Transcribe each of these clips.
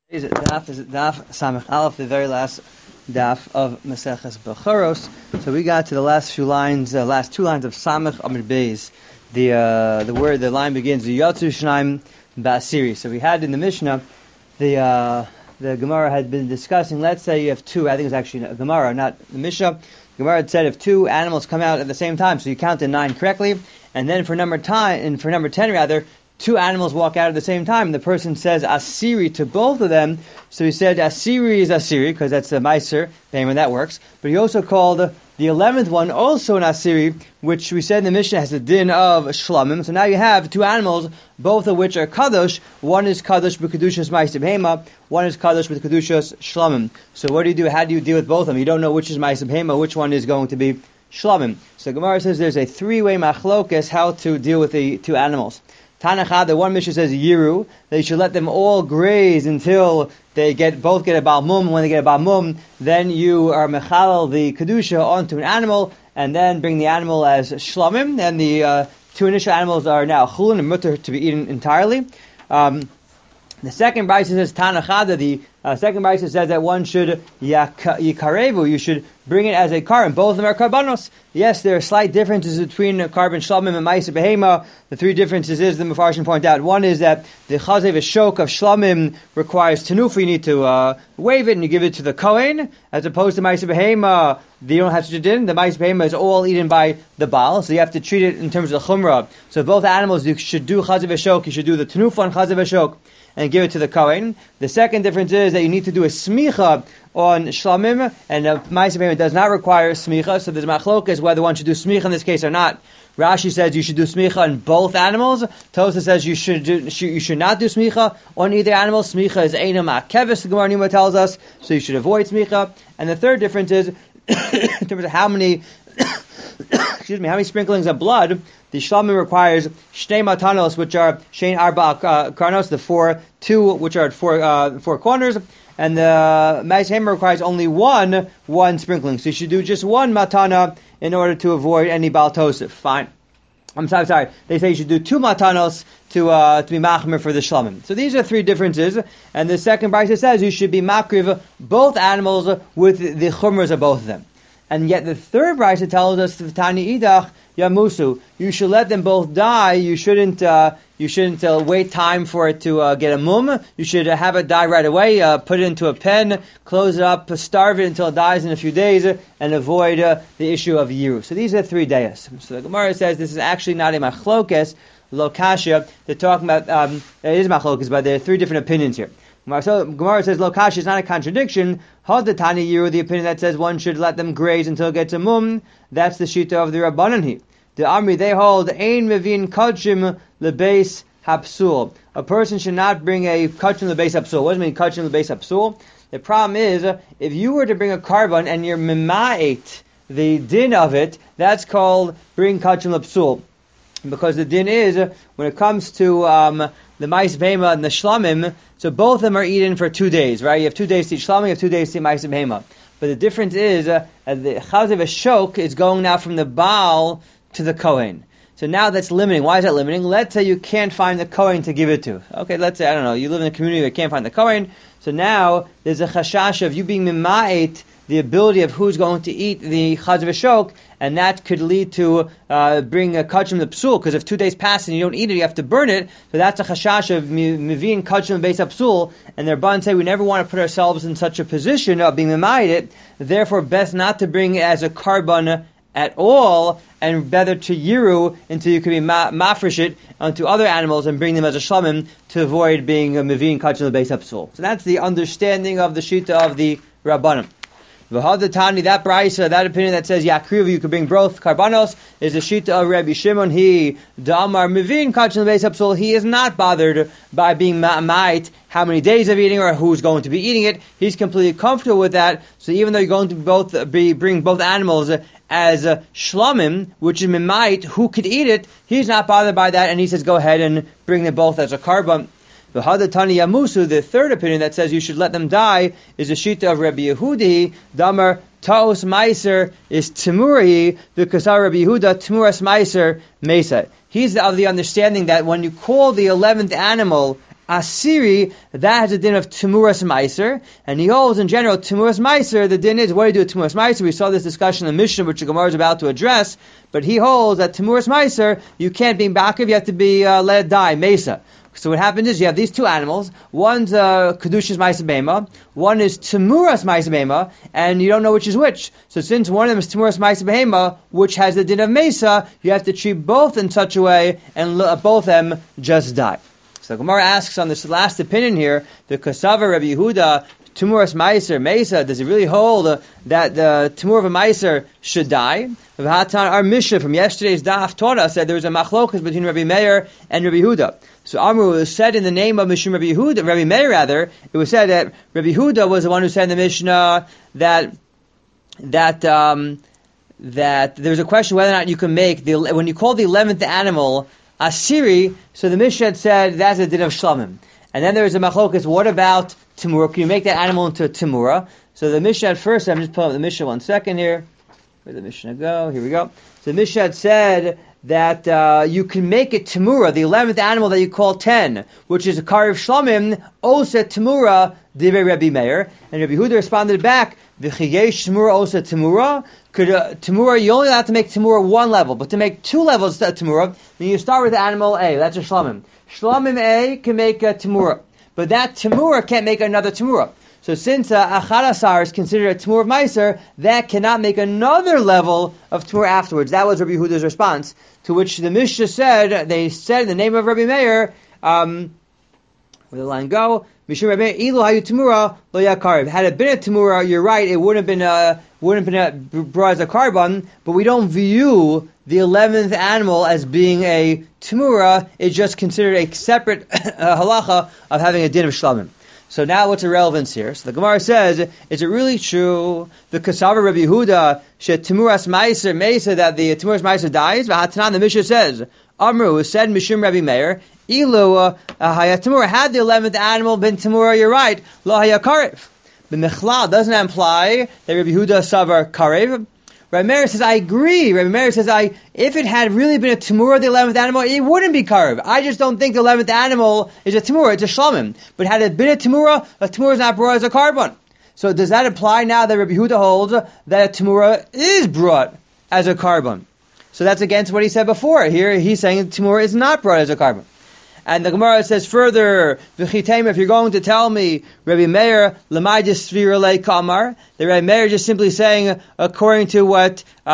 Daf is Daf Samech Aleph, the very last Daf of Maseches Bechoros. So we got to the last few lines, last two lines of Samech Amud Beis. The line begins Yatzu Shnaim Ba'asiri. So we had in the Mishnah, the Gemara had been discussing. Let's say you have two. I think it's actually a Gemara, not the Mishnah. Gemara had said if two animals come out at the same time, so you counted 9 correctly, and then for number 10 rather. Two animals walk out at the same time, and the person says Asiri to both of them. So he said Asiri is Asiri, because that's a Meiser, when that works. But he also called the 11th one also an Asiri, which we said in the Mishnah has the din of Shlamim. So now you have two animals, both of which are Kadosh. One is Kadosh with Kedushas Meiser Behema, one is Kadosh with Kedushas Shlamim. So what do you do? How do you deal with both of them? You don't know which is Meiser Behema, which one is going to be Shlamim. So Gemara says there's a 3-way machlokes how to deal with the two animals. Tanacha, the one Mishnah says Yiru, that you should let them all graze until they both get a Balmum. When they get a Balmum, then you are mechalal the Kedusha onto an animal, and then bring the animal as Shlamim, and the two initial animals are now Chulun and Mutter to be eaten entirely. The second Brisa says Tanachada. The second Brisa says that one should Yikarevu. You should bring it as a carbon. Both of them are karbanos. Yes, there are slight differences between carbon shlamim and ma'aser behema. The three differences is the Mefarshim point out. One is that the chazev shok of shlamim requires tenufa. You need to wave it and you give it to the kohen, as opposed to ma'aser behema. You don't have to din. The ma'aser behema is all eaten by the baal, so you have to treat it in terms of the chumrah. So both animals, you should do chazev shok. You should do the tenufa on chazev shok and give it to the kohen. The second difference is that you need to do a smicha on shlamim, and ma'aser behema does not require smicha. So there's machlokas whether one should do smicha in this case or not. Rashi says you should do smicha on both animals. Tosa says you should not do smicha on either animal. Smicha is eina ma'akeves, the Gemara Nima tells us, so you should avoid smicha. And the third difference is in terms of how many sprinklings of blood. The shlamim requires shnei matanos, which are shein arba karnos, the 2 which are at four corners, and the ma'aser behema requires only one sprinkling. So you should do just one matana in order to avoid any bal tosif. Fine. I'm sorry. They say you should do 2 matanos to be machmer for the shlamim. So these are 3 differences. And the second brisa says you should be makriv both animals with the chumras of both of them. And yet the third brisa tells us Tani idach yamusu. You should let them both die. You shouldn't wait time for it to get a mum. You should have it die right away. Put it into a pen, close it up, starve it until it dies in a few days, and avoid the issue of yiru. So these are 3 dayas. So the Gemara says this is actually not a machlokes, lokasha. They're talking about it is machlokes, but there are 3 different opinions here. So Gemara says lokasha is not a contradiction. Hadatani yiru, the opinion that says one should let them graze until it gets a mum. That's the shita of the Rabbanan here. The Amri, they hold ein mevin kachim lebeis hapsul. A person should not bring a kachim lebeis hapsul. What does it mean kachim lebeis hapsul? The problem is if you were to bring a carbon and you're mima'et the din of it, that's called bring kachim lepsul. Because the din is when it comes to the ma'aser behema and the shlamim, so both of them are eaten for 2 days, right? You have 2 days to eat shlamim, you have 2 days to eat ma'aser behema. But the difference is the chazev shok is going now from the baal to the kohen. So now that's limiting. Why is that limiting? Let's say you can't find the kohen to give it to. Okay, let's say, I don't know, you live in a community where you can't find the kohen. So now there's a chashash of you being mima'et the ability of who's going to eat the chazev shok, and that could lead to bring a kachim l'psul, because if 2 days pass and you don't eat it, you have to burn it. So that's a chashash of mivin kachim beis hapsul, and their Rabbanan say we never want to put ourselves in such a position of being mima'et it. Therefore, best not to bring it as a carbon at all, and better to yiru until you can be mafresh it onto other animals and bring them as a shlamim to avoid being a mivin kachim beis hapsul. So that's the understanding of the shita of the Rabbanan. V'hadatani, that brisa, that opinion that says yakriv, you could bring both karbanos, is the shita of Rabbi Shimon. He damar mivin kachim beis hapsul. He is not bothered by being ma'ait how many days of eating or who's going to be eating it. He's completely comfortable with that. So even though you're going to bring both animals as shlamim, which is mimait, who could eat it, he's not bothered by that, and he says go ahead and bring them both as a carbon. The Hadatani Yamusu, the third opinion that says you should let them die, is the shita of Rabbi Yehudi. Damar Taos Meiser is Timuri, the Kasar Rabbi Yehuda, Timuras Meiser Mesa. He's of the understanding that when you call the 11th animal Asiri, that has a din of Temuras Meiser, and he holds in general Temuras Meiser, the din is, what do you do with Temuras Meiser? We saw this discussion in the Mishnah, which the Gemara is about to address, but he holds that Temuras Meiser, you can't be Bakav, you have to be let it die, Mesa. So what happens is you have these two animals, one's Kedushas Meiser Bema, one is Temuras Meiser Bema, and you don't know which is which. So since one of them is Temuras Meiser Bema, which has the din of Mesa, you have to treat both in such a way, and both of them just die. So the Gemara asks on this last opinion here, the Kasava Rabbi Yehuda, Temuras Meiser, Mesa, does it really hold that the Temur of a Meiser should die? Our Mishnah from yesterday's Daf taught us that there was a machlokas between Rabbi Meir and Rabbi Yehuda. So Amru was said in the name of Mishum Rabbi Yehuda, Rabbi Meir rather, it was said that Rabbi Yehuda was the one who said in the Mishnah that there's a question whether or not you can make, when you call the 11th animal Asiri, so the Mishnah had said that's a din of Shlamim. And then there was a machlokas, what about Temura? Can you make that animal into a Temura? So the Mishnah at first, I'm just pulling up the Mishnah 1 second here. Where'd the Mishnah go? Here we go. So the Mishnah had said that you can make it Temura, the 11th animal that you call 10, which is a Karev Shlamim, Osa Temura, Divrei Rabbi Meir. And Rabbi Yehuda responded back, V'chiyesh Temura Osa Temura. Could Temura, you only have to make Temura one level, but to make two levels of Temura, then you start with animal A, that's a Shlamim. Shlamim A can make a Temura, but that Temura can't make another Temura. So since Achadasar is considered a Temur of Meiser, that cannot make another level of Temur afterwards. That was Rabbi Yehuda's response, to which the Mishnah said, they said in the name of Rabbi Meir, where the line go? Mishum Rabbi Meir, Ilu Hayu Temura Lo Yakarev. Had it been a Temura, you're right, it wouldn't have been brought as a carbon, but we don't view the 11th animal as being a Temura, it's just considered a separate halacha of having a din of Shlamim. So now what's the relevance here? So the Gemara says, is it really true, the Kasava Rabbi Yehuda, Shet Temuras Meiser, Mesa, that the Temuras Meiser dies? V'hatanan, the Mishnah says, Amru, said Mishum Rabbi Meir, Ilu Hayatamura, had the 11th animal been Temura, you're right, Lo Hayakarev. The Mechlal doesn't imply that Rabbi Yehuda Savar Karev. Rabbi Meir says, I agree. Rabbi Meir says, if it had really been a Temura, the 11th animal, it wouldn't be Karev. I just don't think the 11th animal is a Temura, it's a Shlamim. But had it been a Temura is not brought as a carbon. So does that apply now that Rabbi Yehuda holds that a Temura is brought as a carbon? So that's against what he said before. Here he's saying Temura is not brought as a carbon. And the Gemara says further, if you're going to tell me, Rabbi Meir, Lamaydis Svira Le Kamar, the Rabbi Meir is just simply saying, according to what he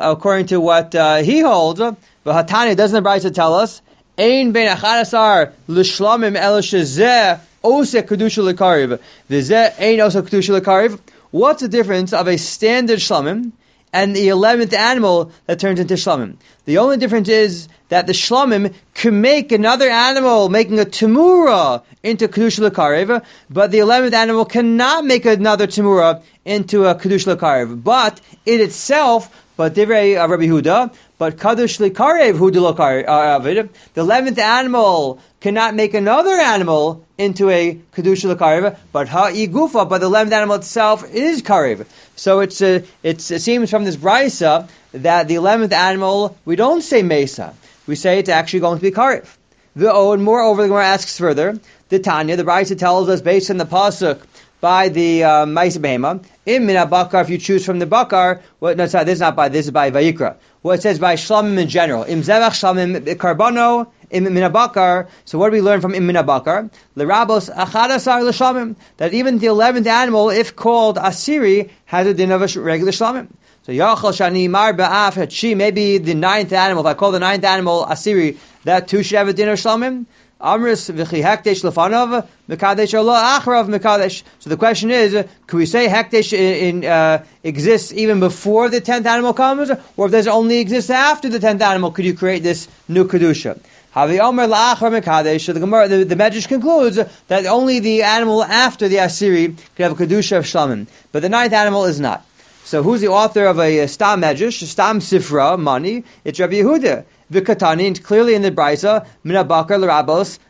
holds, but Hatani doesn't the Brisa tell us, Ein ben achadasar l'shlamim el shezeh ose kedusha l'kariv, v'zeh ein ose kedusha l'kariv. What's the difference of a standard shlamim and the 11th animal that turns into shlamim? The only difference is that the shlamim can make another animal, making a temura into kedusha l'karev, but the 11th animal cannot make another temura into a kedusha l'karev. But it itself, but divrei Rabbi Yehuda, but kadosh l'karev hu de l'karev. The 11th animal cannot make another animal into a kedusha l'karev, but ha'igufa, but the 11th animal itself is karev. So it seems from this brisa that the 11th animal, we don't say mesa. We say it's actually going to be karev. And moreover, the Gemara asks further, the Tanya, the brisa tells us based on the pasuk by the Ma'aseh Behema, in Mina Bakar, if you choose from the Bakar, this is by Vayikra. Well, it says by Shlamim in general. Im Zevach Shlamim Karbano, Im Mina Bakar. So what do we learn from Im Mina Bakar? L'Rabos Achadasar L'Shlamim. That even the 11th animal, if called Asiri, has a din of a regular Shlamim. So Yachal Shani Mar Ba'af Hachi, maybe the 9th animal, if I call the 9th animal Asiri, that too should have a din of Shlamim. Amris v'chi hekdesh lefanov mekadesh or lo achrav mekadesh. So the question is, can we say hekdesh exists even before the 10th animal comes, or if does it only exist after the 10th animal? Could you create this new kedusha? Havi omer la'achrav mekadesh. So the Gemara, the Medrash concludes that only the animal after the Asiri could have a kedusha of shlamim, but the 9th animal is not. So who's the author of a Stam Medrash, Stam Sifra, money? It's Rabbi Yehuda. V'katani, clearly in the Brisa, Mina Bakar l'Rabos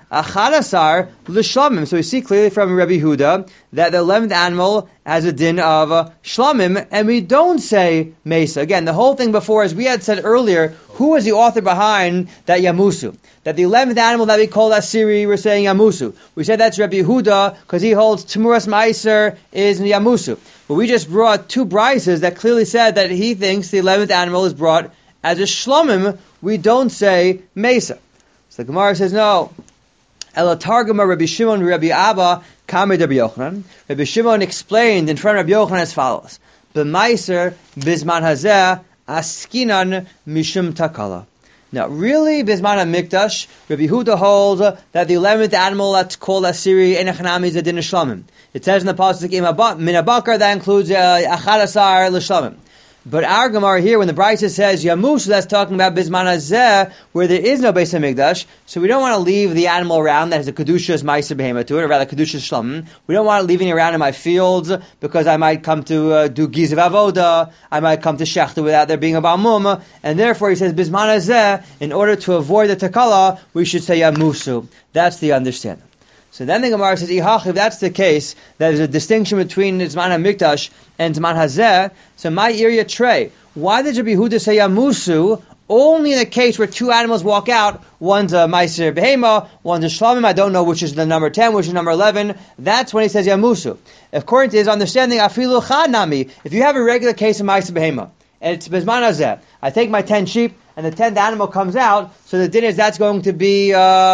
achadasar l'shlamim. So we see clearly from Rabbi Huda that the 11th animal has a din of shlamim, and we don't say mesa. Again, the whole thing before, as we had said earlier, who was the author behind that yamusu? That the 11th animal that we call asiri, we're saying yamusu. We said that's Rabbi Huda because he holds Temuras Meiser is yamusu. But we just brought two brises that clearly said that he thinks the 11th animal is brought as a shlamim. We don't say mesa. So the Gemara says no. Ela targuma Rabbi Shimon Rabbi Abba Kamer Rabbi Yochanan. Rabbi Shimon explained in front of Rabbi Yochanan as follows: B'maiser bizman hazeh askinan mishum takala. Now, really, Bisman HaMikdash, Rabbi Huda holds that the 11th animal that's called Asiri Enechanami is a din of shlamim. It says in the pasuk min habakar that includes achadasar l'shlamim. But our Gemara here, when the Brisa says Yamus, that's talking about Bisman Hazeh, where there is no Beis HaMikdash, so we don't want to leave the animal around that has a Kedushas Ma'aser Behema to it, or rather Kedushas Shlamim. We don't want it leaving around in my fields, because I might come to do Gizav Avoda, I might come to Shechta without there being a Balmum, and therefore he says Bisman Hazeh, in order to avoid the Takala, we should say Yamusu. That's the understanding. So then the Gemara says, if that's the case, that there's a distinction between Zman HaMikdash and Zman Hazeh, so my area tray, why did Rabbi Huda say Yamusu only in the case where two animals walk out? One's a Meiser Behema, one's a Shlamim, I don't know which is the number 10, which is number 11, that's when he says Yamusu. According to his understanding, Afilu Chad Nami, if you have a regular case of Meiser Behema, and it's Bizman Hazeh, I take my 10 sheep, and the 10th animal comes out, so the din is that's going to be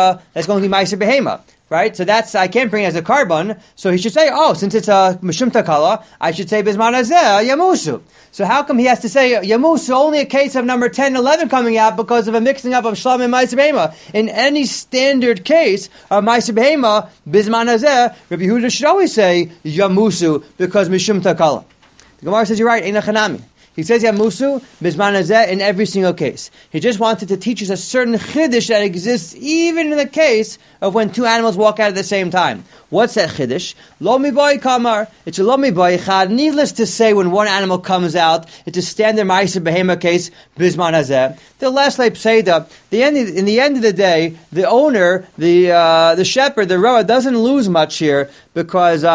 Meiser Behema. Right? So I can't bring it as a carbon. So he should say, since it's a Mishum Takala, I should say Bizman Hazeh, Yamusu. So how come he has to say Yamusu only a case of number 10 and 11 coming out because of a mixing up of Shlam and Ma'aser Behema? In any standard case of Ma'aser Behema, Bizman Hazeh, Rabbi Huda should always say Yamusu because Mishum Takala. The Gemara says, you're right, Ein Chanami. He says Yamusu, Bizman Hazeh in every single case. He just wanted to teach us a certain chiddush that exists even in the case of when two animals walk out at the same time. What's that chiddush? Lo miboy kamar. It's a lo miboy chad. Needless to say, when one animal comes out, it's a standard Ma'aser Behema case, Bizman Hazeh. The last like Pseida, in the end of the day, the owner, the shepherd, the rower doesn't lose much here because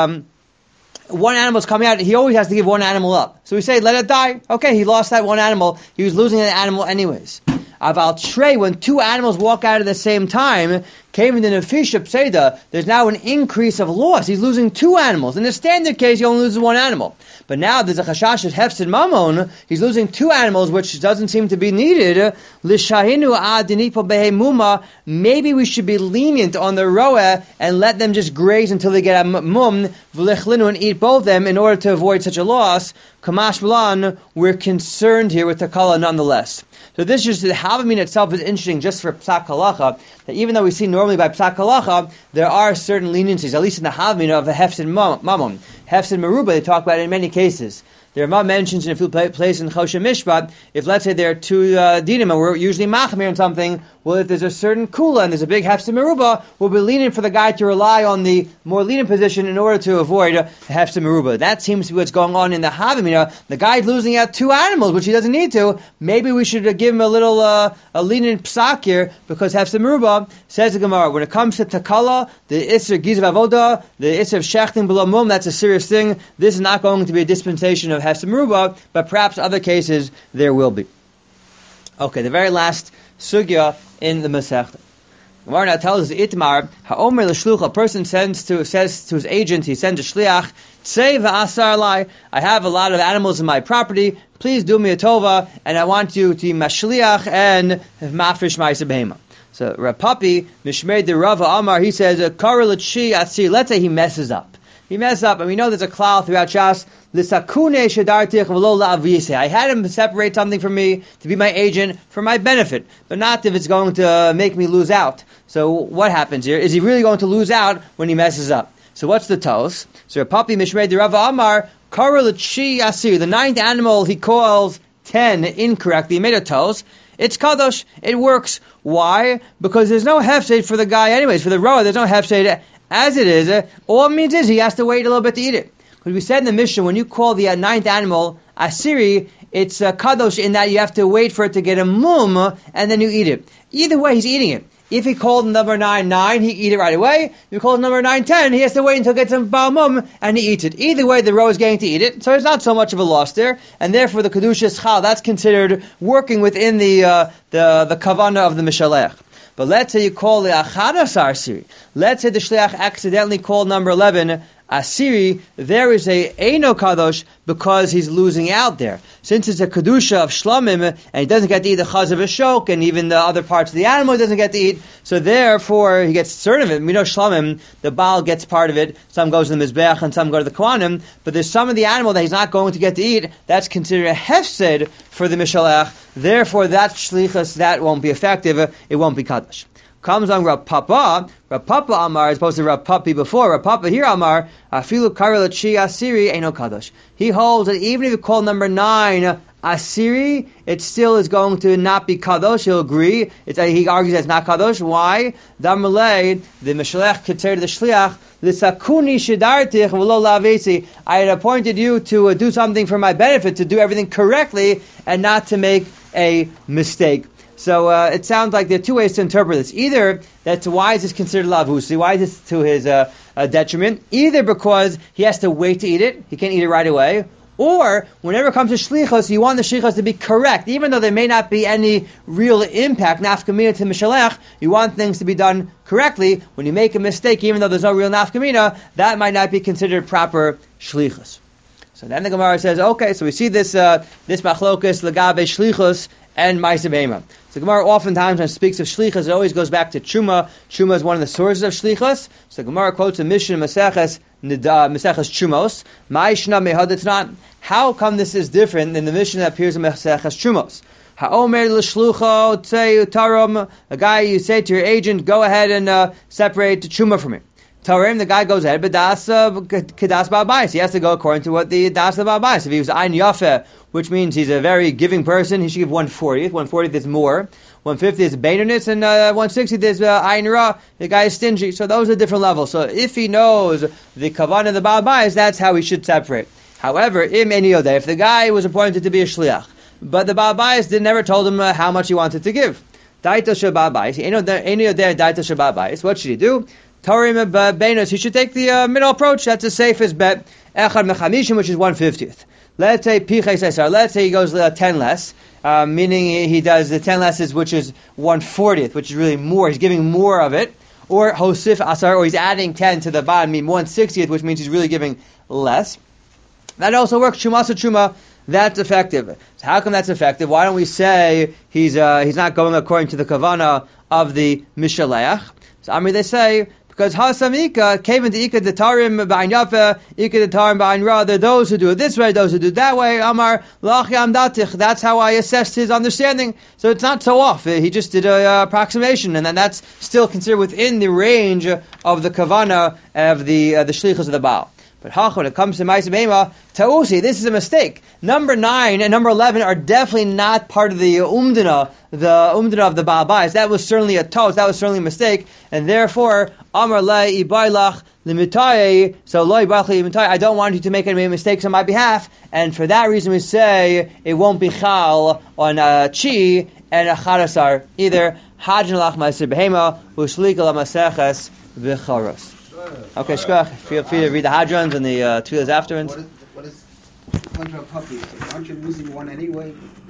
one animal's coming out, he always has to give one animal up. So we say, let it die. Okay, he lost that one animal. He was losing that animal anyways. Aval Trey, when two animals walk out at the same time, came in the Nefisha Pseida, there's now an increase of loss. He's losing two animals. In the standard case, he only loses one animal. But now there's a chashash of hefsid mamon. He's losing two animals, which doesn't seem to be needed. Lishahinu adinipo behemuma. Maybe we should be lenient on the roeh and let them just graze until they get a mum, v'lechlinu, and eat both of them in order to avoid such a loss. Kamash Blan, we're concerned here with Takala nonetheless. So this is the Havamina itself is interesting just for Psak Halacha, that even though we see normally by Psak Halacha, there are certain leniencies, at least in the Havamina of the Hefsid Mamon. Hefsid Meruba, they talk about it in many cases. There are mentions in a few places in Choshen Mishpat, if let's say there are two dinim and we're usually machmir on something, well, if there's a certain kula and there's a big hefsid meruba, we'll be lenient for the guy to rely on the more lenient position in order to avoid hefsid meruba. That seems to be what's going on in the Havamina. The guy's losing out two animals, which he doesn't need to. Maybe we should give him a little a lenient psak here, because hefsid meruba, says the Gemara, when it comes to takala, the isser gizav avoda, the isser shechting below mum, that's a serious thing. This is not going to be a dispensation of hefsid meruba, but perhaps other cases there will be. Okay, the very last sugya in the Masechta. Gemara now tells us Itmar, Ha'omer l'shluch, a person says to his agent, he sends a shliach, Tzei v'asar lai, I have a lot of animals in my property, please do me a tova, and I want you to be mashliach and mafresh ma'aser behema. So Rav Papi, Mishmei de Rava Amar, he says, Kara l'tshi atzir, let's say he messes up. He messes up, and we know there's a klal throughout Shas, I had him separate something from me to be my agent for my benefit, but not if it's going to make me lose out. So what happens here? Is he really going to lose out when he messes up? So what's the tos? So Papi Mishmei de Rava Amar, Kara l'tshi asir, the ninth animal he calls 10 incorrectly, he made a tos. It's kadosh, it works. Why? Because there's no hefsed for the guy anyways. For the rower, there's no hefsed as it is. All it means is he has to wait a little bit to eat it. Because we said in the Mishnah, when you call the ninth animal asiri, it's kadosh in that you have to wait for it to get a mum, and then you eat it. Either way, he's eating it. If he called number 9, he eat it right away. If he called number 9, he has to wait until it gets some Balmum and he eats it. Either way, the row is getting to eat it, so it's not so much of a loss there. And therefore, the Kedushas Chal, that's considered working within the Kavanah of the Mishalech. But let's say you call the Achadasar Asiri. Let's say the Shliach accidentally called number 11 Asiri. There is a Eino Kadosh because he's losing out there. Since it's a Kedusha of Shlamim, and he doesn't get to eat the Chaz of Shok, and even the other parts of the animal he doesn't get to eat, so therefore he gets certain of it. We know Shlamim, the Baal gets part of it. Some goes to the Mizbeach and some go to the Kohanim, but there's some of the animal that he's not going to get to eat. That's considered a Hefsed for the Mishalech. Therefore, that Shlichus, that won't be effective. It won't be Kadosh. Comes on Rav Papa Amar, as opposed to Rav Papi before. Rav Papa here Amar, Afilu Karel Chi Asiri Eino Kadosh. He holds that even if you call number 9 Asiri, it still is going to not be Kadosh. He'll agree. He argues that it's not Kadosh. Why? Damalei, the Meshalech Keter the Shliach, L'sakuni Shidartich V'lo Lavesi. I had appointed you to do something for my benefit, to do everything correctly, and not to make a mistake. So it sounds like there are two ways to interpret this. Either that's why is this considered lavusi? Why is this to his detriment? Either because he has to wait to eat it, he can't eat it right away, or whenever it comes to shlichos, you want the shlichos to be correct, even though there may not be any real impact, nafkamina to mishalech. You want things to be done correctly. When you make a mistake, even though there's no real nafkamina, that might not be considered proper shlichos. So then the Gemara says, okay, so we see this machlokas legabe shlichos and Ma'aseh Behema. So the Gemara oftentimes when it speaks of shlichus, it always goes back to Truma. Truma is one of the sources of shlichus. So the Gemara quotes a Mishnah Maseches Trumos. Ma'ishna mehad. How come this is different than the Mishnah that appears in Maseches Trumos? Ha'omer l'shlucho tzei utarom. A guy, you say to your agent, go ahead and separate the Truma from it. Tarim, the guy goes ahead, but kedas ba'abais. He has to go according to what the das of ba'abais. If he was ein yafeh, which means he's a very giving person, he should give 1/40th. 1/40th is more. 1/50 is beinonus, and 1/60 is ein ra. The guy is stingy. So those are different levels. So if he knows the kavanah of the ba'abais, that's how he should separate. However, if the guy was appointed to be a shliach, but the ba'abais never told him how much he wanted to give. Daita shaba'abais. What should he do? Tarim beinus, he should take the middle approach. That's the safest bet. Echad mechamishim, which is 1/50th. Let's say piches esar. Let's say he goes 10 less, meaning he does the 10 lesses, which is 1/40th, which is really more. He's giving more of it. Or hosif asar, or he's adding 10 to the bottom, meaning 1/60th, which means he's really giving less. That also works. Shumasa truma, that's effective. So how come that's effective? Why don't we say he's not going according to the kavanah of the mishaleach? So Amri, they say, because hasamika came into ika detarim ba'in yafa, ika detarim ba'in ra. There are those who do it this way, those who do it that way. Amar lachi amdatich. That's how I assessed his understanding. So it's not so off. He just did a approximation, and then that's still considered within the range of the kavana of the shlichus of the Baal. But when it comes to Ma'aseh Behema, Ta'usi, this is a mistake. Number 9 and number 11 are definitely not part of the umdana of the Ba'abais. That was certainly a toast, that was certainly a mistake, and therefore, Amar le ibaylach limitai, so lo ibaylach limitai, I don't want you to make any mistakes on my behalf, and for that reason we say it won't be chal on chi and a charasar either. Hajn lach Ma'aseh Behema, ushlik la maseches v'charos. Okay, Shkoch, feel free to read the Hadrons and the Tefillas afterwards. What is one to a puppy? Aren't you losing one anyway?